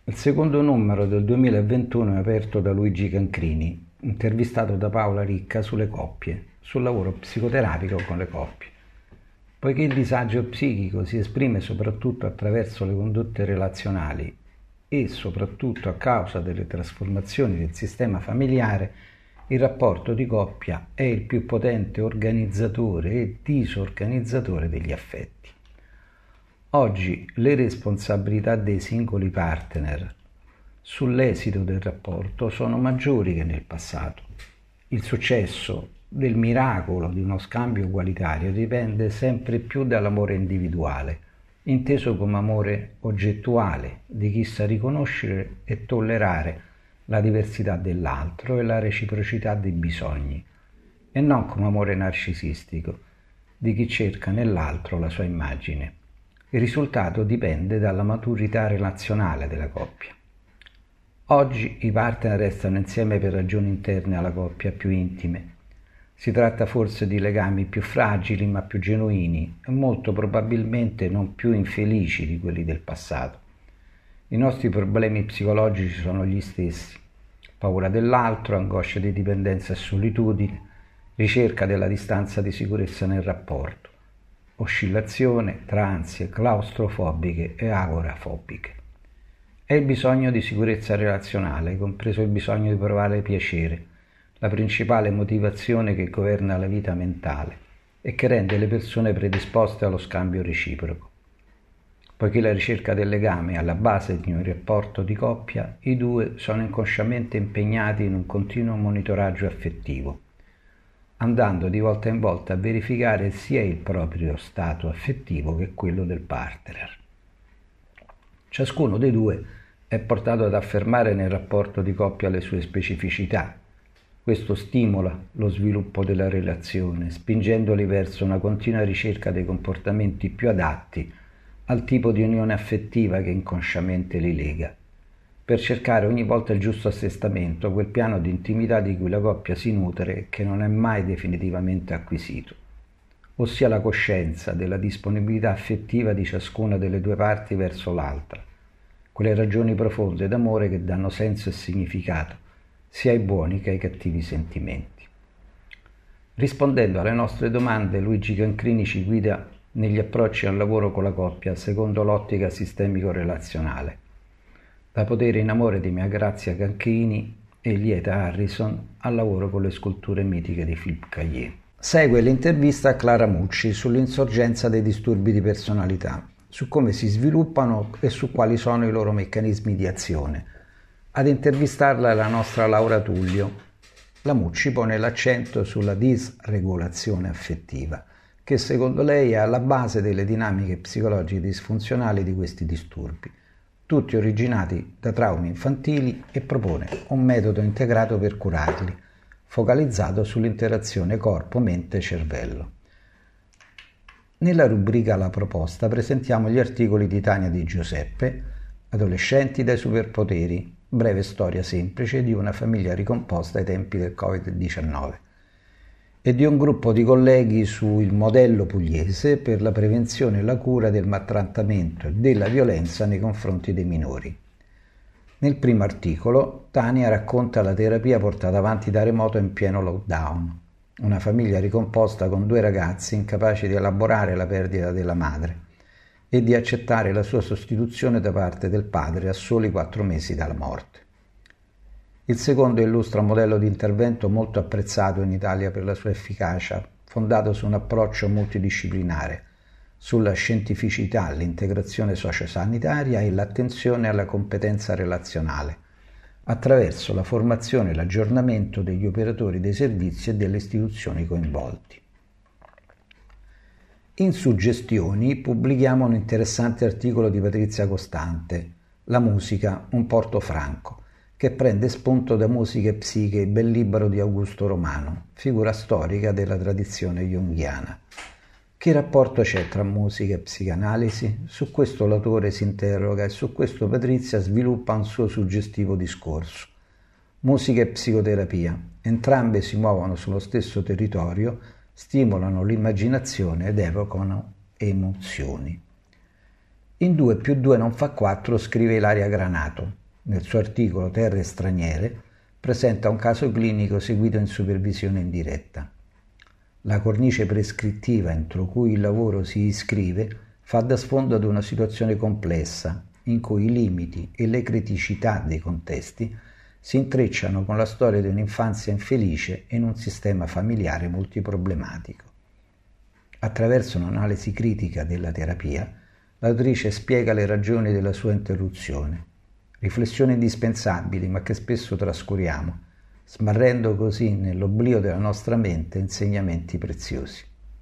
Il secondo numero del 2021 è aperto da Luigi Cancrini, intervistato da Paola Ricca sulle coppie, sul lavoro psicoterapico con le coppie. Poiché il disagio psichico si esprime soprattutto attraverso le condotte relazionali e soprattutto a causa delle trasformazioni del sistema familiare, il rapporto di coppia è il più potente organizzatore e disorganizzatore degli affetti. Oggi le responsabilità dei singoli partner sull'esito del rapporto sono maggiori che nel passato. Il successo del miracolo di uno scambio ugualitario dipende sempre più dall'amore individuale, inteso come amore oggettuale di chi sa riconoscere e tollerare la diversità dell'altro e la reciprocità dei bisogni, e non come amore narcisistico di chi cerca nell'altro la sua immagine. Il risultato dipende dalla maturità relazionale della coppia. Oggi i partner restano insieme per ragioni interne alla coppia più intime. Si tratta forse di legami più fragili ma più genuini e molto probabilmente non più infelici di quelli del passato. I nostri problemi psicologici sono gli stessi: paura dell'altro, angoscia di dipendenza e solitudine, ricerca della distanza di sicurezza nel rapporto, oscillazione tra ansie claustrofobiche e agorafobiche. È il bisogno di sicurezza relazionale, compreso il bisogno di provare piacere, la principale motivazione che governa la vita mentale e che rende le persone predisposte allo scambio reciproco. Poiché la ricerca del legame è alla base di un rapporto di coppia, i due sono inconsciamente impegnati in un continuo monitoraggio affettivo, andando di volta in volta a verificare sia il proprio stato affettivo che quello del partner. Ciascuno dei due è portato ad affermare nel rapporto di coppia le sue specificità. Questo stimola lo sviluppo della relazione, spingendoli verso una continua ricerca dei comportamenti più adatti al tipo di unione affettiva che inconsciamente li lega, per cercare ogni volta il giusto assestamento, quel piano di intimità di cui la coppia si nutre e che non è mai definitivamente acquisito, ossia la coscienza della disponibilità affettiva di ciascuna delle due parti verso l'altra, quelle ragioni profonde d'amore che danno senso e significato sia ai buoni che ai cattivi sentimenti. Rispondendo alle nostre domande, Luigi Cancrini ci guida negli approcci al lavoro con la coppia secondo l'ottica sistemico-relazionale. Da Potere in amore di Mia Grazia Cancrini e Lieta Harrison al lavoro con le sculture mitiche di Philippe Caillier. Segue l'intervista a Clara Mucci sull'insorgenza dei disturbi di personalità, su come si sviluppano e su quali sono i loro meccanismi di azione. Ad intervistarla è la nostra Laura Tullio. La Mucci pone l'accento sulla disregolazione affettiva, che secondo lei è alla base delle dinamiche psicologiche disfunzionali di questi disturbi, tutti originati da traumi infantili, e propone un metodo integrato per curarli, focalizzato sull'interazione corpo-mente-cervello. Nella rubrica La proposta presentiamo gli articoli di Tania Di Giuseppe, Adolescenti dai superpoteri, breve storia semplice di una famiglia ricomposta ai tempi del Covid-19, e di un gruppo di colleghi sul modello pugliese per la prevenzione e la cura del maltrattamento e della violenza nei confronti dei minori. Nel primo articolo, Tania racconta la terapia portata avanti da remoto in pieno lockdown, una famiglia ricomposta con 2 ragazzi incapaci di elaborare la perdita della madre e di accettare la sua sostituzione da parte del padre a soli 4 mesi dalla morte. Il secondo illustra un modello di intervento molto apprezzato in Italia per la sua efficacia, fondato su un approccio multidisciplinare, sulla scientificità, l'integrazione sociosanitaria e l'attenzione alla competenza relazionale, attraverso la formazione e l'aggiornamento degli operatori dei servizi e delle istituzioni coinvolti. In Suggestioni pubblichiamo un interessante articolo di Patrizia Costante, La musica, un porto franco, che prende spunto da Musica e Psiche, il bel libro di Augusto Romano, figura storica della tradizione junghiana. Che rapporto c'è tra musica e psicanalisi? Su questo l'autore si interroga e su questo Patrizia sviluppa un suo suggestivo discorso. Musica e psicoterapia, entrambe si muovono sullo stesso territorio, stimolano l'immaginazione ed evocano emozioni. In 2 più 2 non fa 4 scrive Ilaria Granato. Nel suo articolo Terre straniere presenta un caso clinico seguito in supervisione indiretta. La cornice prescrittiva entro cui il lavoro si iscrive fa da sfondo ad una situazione complessa in cui i limiti e le criticità dei contesti si intrecciano con la storia di un'infanzia infelice in un sistema familiare multiproblematico. Attraverso un'analisi critica della terapia, l'autrice spiega le ragioni della sua interruzione, riflessioni indispensabili ma che spesso trascuriamo, smarrendo così nell'oblio della nostra mente insegnamenti preziosi.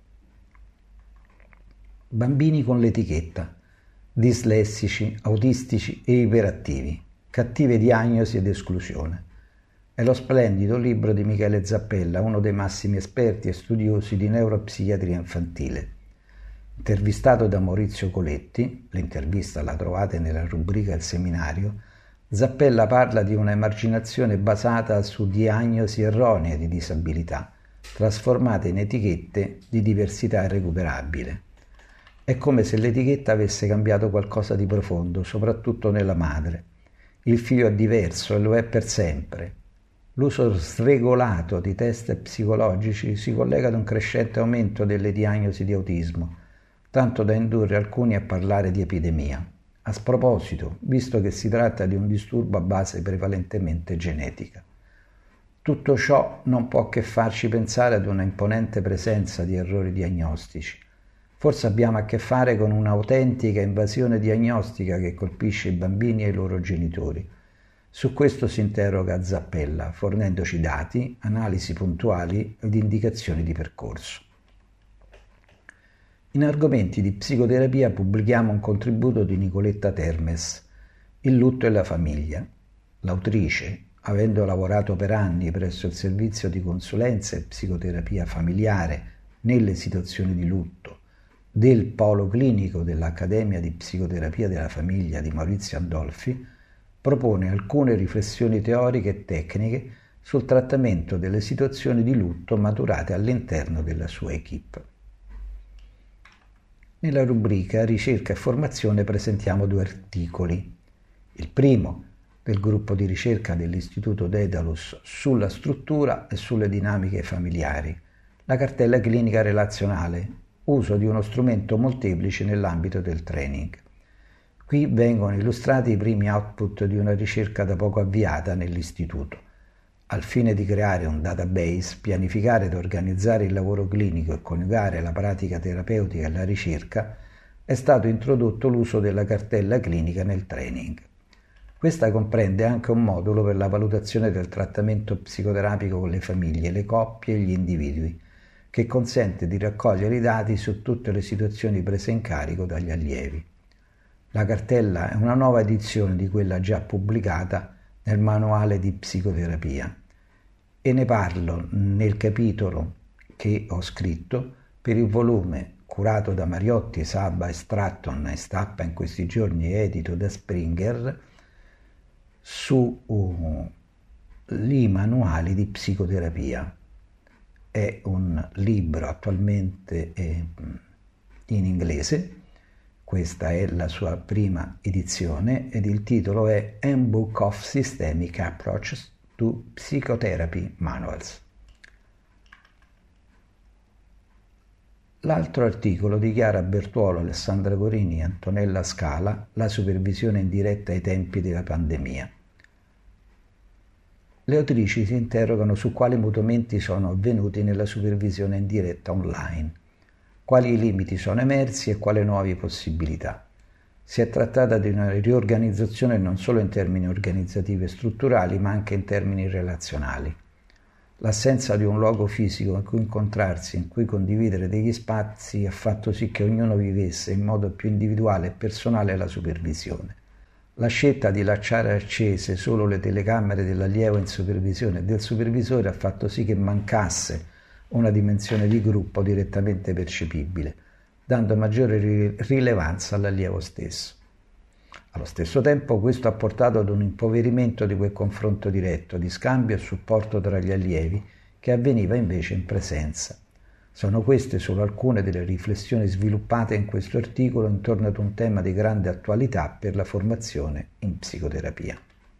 Bambini con l'etichetta, dislessici, autistici e iperattivi, cattive diagnosi ed esclusione. È lo splendido libro di Michele Zappella, uno dei massimi esperti e studiosi di neuropsichiatria infantile. Intervistato da Maurizio Coletti, l'intervista la trovate nella rubrica Il seminario, Zappella parla di una emarginazione basata su diagnosi erronee di disabilità, trasformate in etichette di diversità irrecuperabile. È come se l'etichetta avesse cambiato qualcosa di profondo, soprattutto nella madre. Il figlio è diverso e lo è per sempre. L'uso sregolato di test psicologici si collega ad un crescente aumento delle diagnosi di autismo, tanto da indurre alcuni a parlare di epidemia. A sproposito, visto che si tratta di un disturbo a base prevalentemente genetica. Tutto ciò non può che farci pensare ad una imponente presenza di errori diagnostici. Forse abbiamo a che fare con un'autentica invasione diagnostica che colpisce i bambini e i loro genitori. Su questo si interroga Zappella, fornendoci dati, analisi puntuali ed indicazioni di percorso. In argomenti di psicoterapia pubblichiamo un contributo di Nicoletta Termes, Il lutto e la famiglia. L'autrice, avendo lavorato per anni presso il servizio di consulenza e psicoterapia familiare nelle situazioni di lutto del polo clinico dell'Accademia di Psicoterapia della Famiglia di Maurizio Andolfi, propone alcune riflessioni teoriche e tecniche sul trattamento delle situazioni di lutto maturate all'interno della sua equipe. Nella rubrica Ricerca e formazione presentiamo 2 articoli. Il primo, del gruppo di ricerca dell'Istituto Dedalus sulla struttura e sulle dinamiche familiari, la cartella clinica relazionale, uso di uno strumento molteplice nell'ambito del training. Qui vengono illustrati i primi output di una ricerca da poco avviata nell'Istituto. Al fine di creare un database, pianificare ed organizzare il lavoro clinico e coniugare la pratica terapeutica e la ricerca, è stato introdotto l'uso della cartella clinica nel training. Questa comprende anche un modulo per la valutazione del trattamento psicoterapico con le famiglie, le coppie e gli individui, che consente di raccogliere i dati su tutte le situazioni prese in carico dagli allievi. La cartella è una nuova edizione di quella già pubblicata nel manuale di psicoterapia e ne parlo nel capitolo che ho scritto per il volume curato da Mariotti, Sabba e Stratton e Stappa in questi giorni edito da Springer sui manuali di psicoterapia. È un libro attualmente in inglese, questa è la sua prima edizione ed il titolo è Handbook of Systemic Approaches to Psychotherapy Manuals. L'altro articolo di Chiara Bertuolo, Alessandra Corini e Antonella Scala, la supervisione indiretta ai tempi della pandemia. Le autrici si interrogano su quali mutamenti sono avvenuti nella supervisione indiretta online, quali limiti sono emersi e quali nuove possibilità. Si è trattata di una riorganizzazione non solo in termini organizzativi e strutturali, ma anche in termini relazionali. L'assenza di un luogo fisico in cui incontrarsi, in cui condividere degli spazi, ha fatto sì che ognuno vivesse in modo più individuale e personale la supervisione. La scelta di lasciare accese solo le telecamere dell'allievo in supervisione e del supervisore ha fatto sì che mancasse una dimensione di gruppo direttamente percepibile, dando maggiore rilevanza all'allievo stesso. Allo stesso tempo questo ha portato ad un impoverimento di quel confronto diretto, di scambio e supporto tra gli allievi, che avveniva invece in presenza. Sono queste solo alcune delle riflessioni sviluppate in questo articolo intorno ad un tema di grande attualità per la formazione in psicoterapia.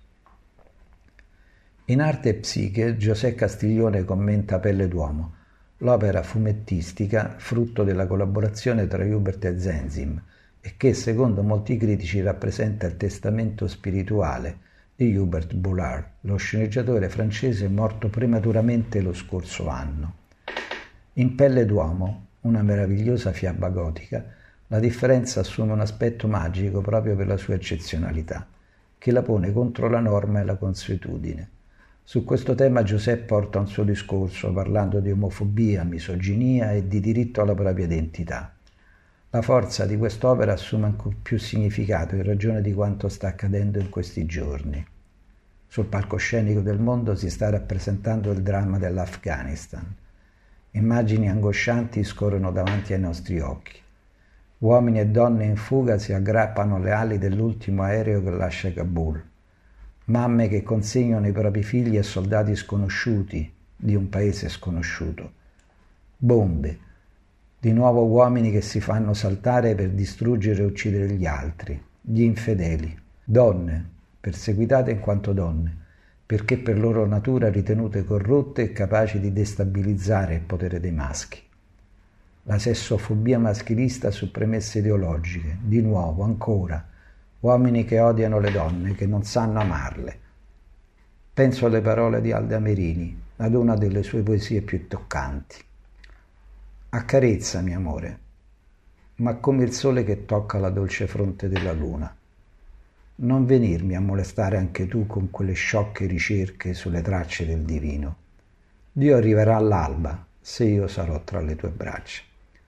In Arte e Psiche, José Castiglione commenta Pelle d'uomo, l'opera fumettistica frutto della collaborazione tra Hubert e Zenzim e che, secondo molti critici, rappresenta il testamento spirituale di Hubert Boulard, lo sceneggiatore francese morto prematuramente lo scorso anno. In Pelle d'uomo, una meravigliosa fiaba gotica, la differenza assume un aspetto magico proprio per la sua eccezionalità, che la pone contro la norma e la consuetudine. Su questo tema Giuseppe porta un suo discorso parlando di omofobia, misoginia e di diritto alla propria identità. La forza di quest'opera assume ancora più significato in ragione di quanto sta accadendo in questi giorni. Sul palcoscenico del mondo si sta rappresentando il dramma dell'Afghanistan. Immagini angoscianti scorrono davanti ai nostri occhi. Uomini e donne in fuga si aggrappano alle ali dell'ultimo aereo che lascia Kabul. Mamme che consegnano i propri figli a soldati sconosciuti di un paese sconosciuto. Bombe. Di nuovo uomini che si fanno saltare per distruggere e uccidere gli altri, gli infedeli. Donne, perseguitate in quanto donne, perché per loro natura ritenute corrotte e capaci di destabilizzare il potere dei maschi. La sessofobia maschilista su premesse ideologiche, di nuovo, ancora, uomini che odiano le donne, che non sanno amarle. Penso alle parole di Alda Merini, ad una delle sue poesie più toccanti. Accarezzami, amore, ma come il sole che tocca la dolce fronte della luna. Non venirmi a molestare anche tu con quelle sciocche ricerche sulle tracce del divino. Dio arriverà all'alba se io sarò tra le tue braccia.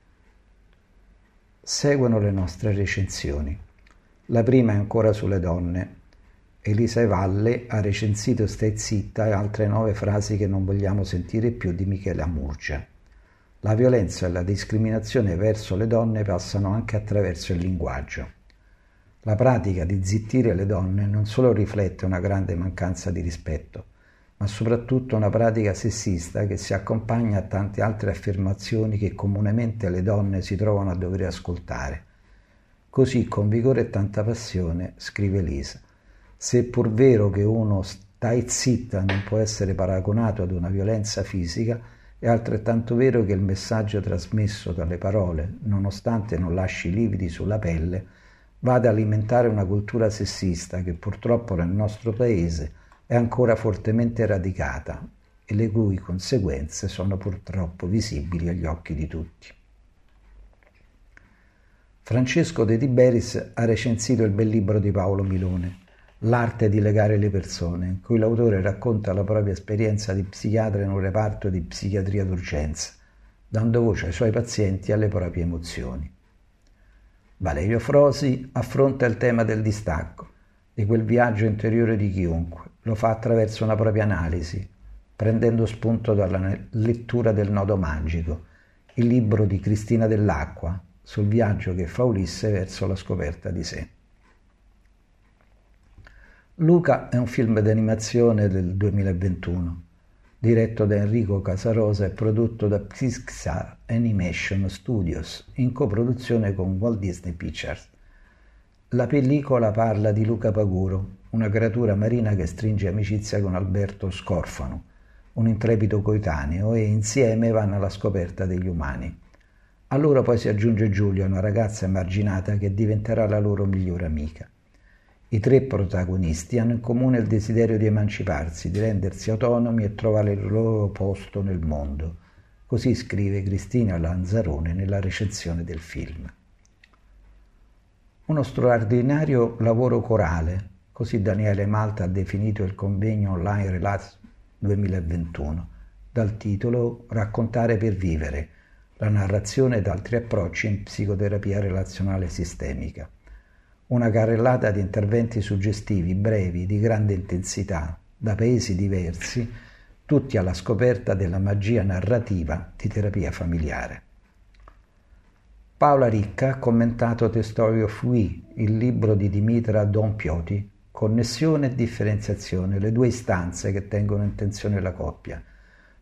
Seguono le nostre recensioni. La prima è ancora sulle donne. Elisa Valle ha recensito Stai zitta e altre 9 frasi che non vogliamo sentire più di Michela Murgia. La violenza e la discriminazione verso le donne passano anche attraverso il linguaggio. La pratica di zittire le donne non solo riflette una grande mancanza di rispetto, ma soprattutto una pratica sessista che si accompagna a tante altre affermazioni che comunemente le donne si trovano a dover ascoltare. Così, con vigore e tanta passione, scrive Elisa, se è pur vero che uno stai zitta non può essere paragonato ad una violenza fisica, è altrettanto vero che il messaggio trasmesso dalle parole, nonostante non lasci lividi sulla pelle, va ad alimentare una cultura sessista che purtroppo nel nostro paese è ancora fortemente radicata e le cui conseguenze sono purtroppo visibili agli occhi di tutti. Francesco De Tiberis ha recensito il bel libro di Paolo Milone, L'arte di legare le persone, in cui l'autore racconta la propria esperienza di psichiatra in un reparto di psichiatria d'urgenza, dando voce ai suoi pazienti e alle proprie emozioni. Valerio Frosi affronta il tema del distacco, di quel viaggio interiore di chiunque. Lo fa attraverso una propria analisi, prendendo spunto dalla lettura del Nodo magico, il libro di Cristina Dell'Acqua, sul viaggio che fa Ulisse verso la scoperta di sé. Luca è un film d'animazione del 2021, diretto da Enrico Casarosa e prodotto da Pixar Animation Studios, in coproduzione con Walt Disney Pictures. La pellicola parla di Luca Paguro, una creatura marina che stringe amicizia con Alberto Scorfano, un intrepido coetaneo, e insieme vanno alla scoperta degli umani. A loro poi si aggiunge Giulia, una ragazza emarginata che diventerà la loro migliore amica. I 3 protagonisti hanno in comune il desiderio di emanciparsi, di rendersi autonomi e trovare il loro posto nel mondo. Così scrive Cristina Lanzarone nella recensione del film. Uno straordinario lavoro corale, così Daniele Malta ha definito il convegno online Relax 2021, dal titolo Raccontare per vivere, la narrazione ed altri approcci in psicoterapia relazionale sistemica. Una carrellata di interventi suggestivi, brevi, di grande intensità, da paesi diversi, tutti alla scoperta della magia narrativa di terapia familiare. Paola Ricca ha commentato The Story of We, il libro di Dimitra Dompioti, Connessione e differenziazione, le 2 istanze che tengono in tensione la coppia.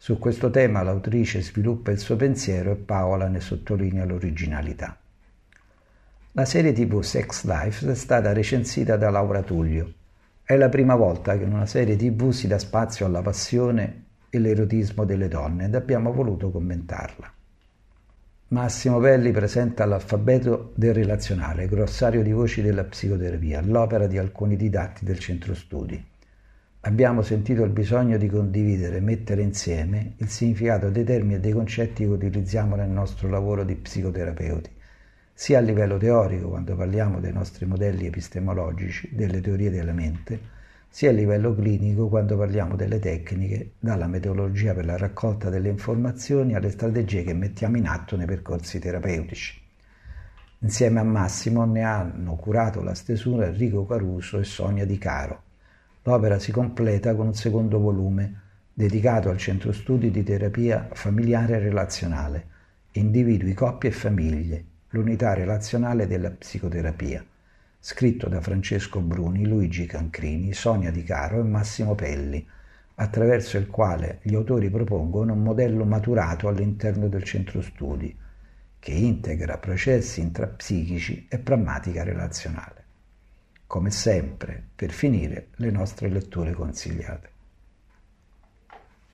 Su questo tema l'autrice sviluppa il suo pensiero e Paola ne sottolinea l'originalità. La serie TV Sex Life è stata recensita da Laura Tullio. È la prima volta che in una serie TV si dà spazio alla passione e l'erotismo delle donne ed abbiamo voluto commentarla. Massimo Pelli presenta l'alfabeto del relazionale, glossario di voci della psicoterapia, l'opera di alcuni didatti del centro studi. Abbiamo sentito il bisogno di condividere e mettere insieme il significato dei termini e dei concetti che utilizziamo nel nostro lavoro di psicoterapeuti, sia a livello teorico quando parliamo dei nostri modelli epistemologici, delle teorie della mente, sia a livello clinico quando parliamo delle tecniche, dalla metodologia per la raccolta delle informazioni alle strategie che mettiamo in atto nei percorsi terapeutici. Insieme a Massimo ne hanno curato la stesura Enrico Caruso e Sonia Di Caro. L'opera si completa con un secondo volume dedicato al centro studi di terapia familiare e relazionale, individui, coppie e famiglie, l'unità relazionale della psicoterapia, scritto da Francesco Bruni, Luigi Cancrini, Sonia Di Caro e Massimo Pelli, attraverso il quale gli autori propongono un modello maturato all'interno del centro studi, che integra processi intrapsichici e prammatica relazionale. Come sempre, per finire, le nostre letture consigliate.